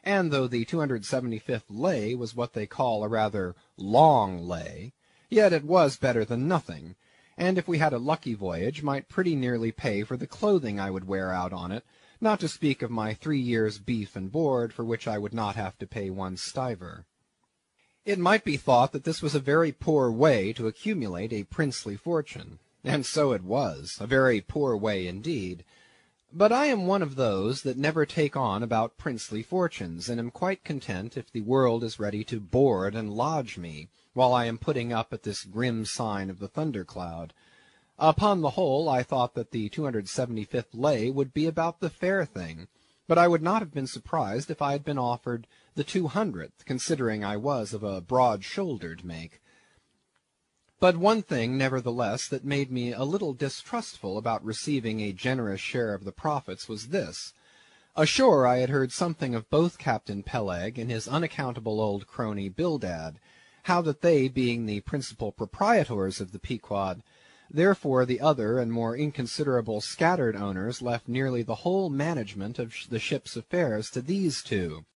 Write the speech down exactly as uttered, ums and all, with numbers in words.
and though the two hundred seventy-fifth lay was what they call a rather long lay, yet it was better than nothing, and if we had a lucky voyage might pretty nearly pay for the clothing I would wear out on it, not to speak of my three years' beef and board, for which I would not have to pay one stiver. It might be thought that this was a very poor way to accumulate a princely fortune, and so it was, a very poor way indeed. But I am one of those that never take on about princely fortunes, and am quite content if the world is ready to board and lodge me, while I am putting up at this grim sign of the thundercloud. Upon the whole, I thought that the two hundred seventy-fifth lay would be about the fair thing, but I would not have been surprised if I had been offered the two hundredth, considering I was of a broad-shouldered make. But one thing, nevertheless, that made me a little distrustful about receiving a generous share of the profits was this. Ashore I had heard something of both Captain Peleg and his unaccountable old crony Bildad, how that they, being the principal proprietors of the Pequod, therefore the other and more inconsiderable scattered owners left nearly the whole management of the ship's affairs to these two,